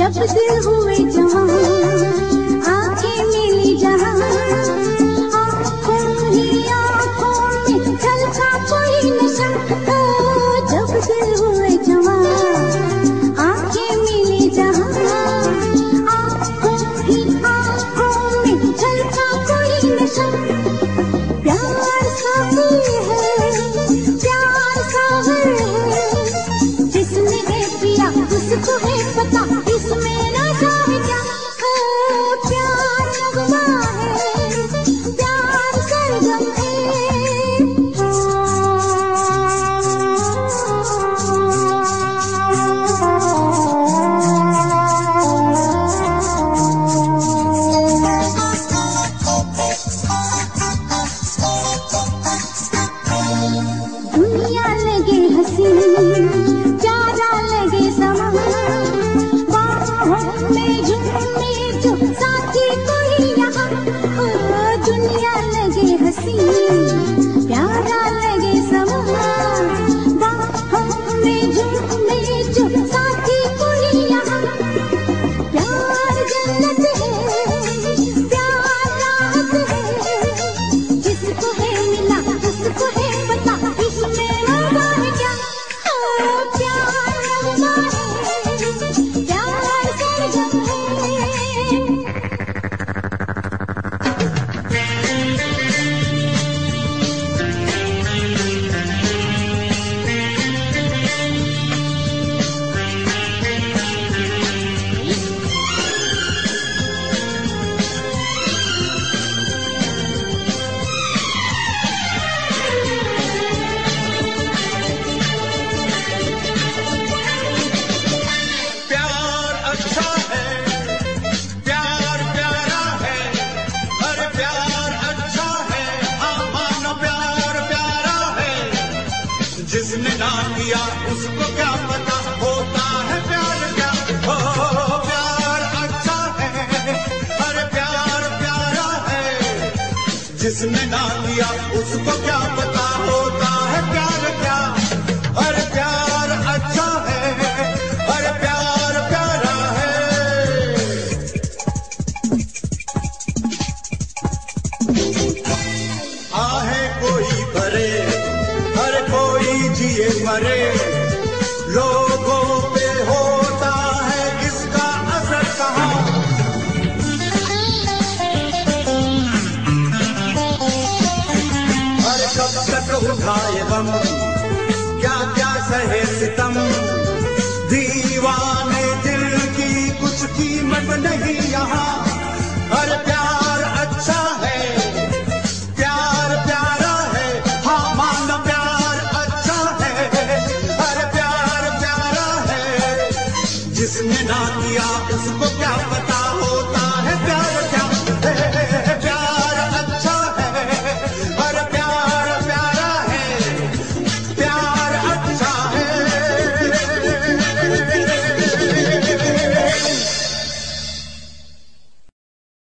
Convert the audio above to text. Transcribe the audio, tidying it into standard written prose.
जब दिल हुए जवां, आंखें मिली जहां, आंखों ही आंखों में झलका कोई नशा। जब दिल हुए जवां, आंखें मिली जहां, आंखों ही आंखों में झलका कोई नशा। प्यार सागर है, प्यार सागर है, जिसने है पिया उसको है पता, इसमें ना जाए क्या। प्यार नगमा है, प्यार सरगम है। दुनिया लगे हंसी, प्यारा लगे समा, बाहों में झूमे जो साथी कोई यहाँ। दुनिया लगे हंसी, प्यारा लगे समा, बाहों में झूमे जो साथी कोई यहाँ। प्यार जन्नत है, प्यार राहत है, जिसको है मिला उसको है पता, इसमें मजा है क्या। प्यार नगमा है, प्यार सरगम है। प्यार अच्छा है, प्यार प्यारा है, अरे प्यार अच्छा है, हाँ मानो प्यार प्यारा है। जिसने ना किया उसको क्या पता होता है प्यार क्या। हो प्यार अच्छा है, अरे प्यार प्यारा है, जिसने ना किया उसको क्या पता होता है प्यार क्या। अरे प्यार अच्छा है, अरे प्यार प्यारा है। आहे कोई भरे, हर कोई जिए मरे, लोगों पे होता है इसका असर कहाँ। अरे कब तक उठाए गम, क्या क्या सहे सितम, दीवाने दिल की कुछ कीमत नहीं यहाँ। अरे प्यार अच्छा है, प्यार प्यारा है, हाँ मानो प्यार अच्छा है, अरे प्यार प्यारा है। जिसने ना किया उसको क्या पता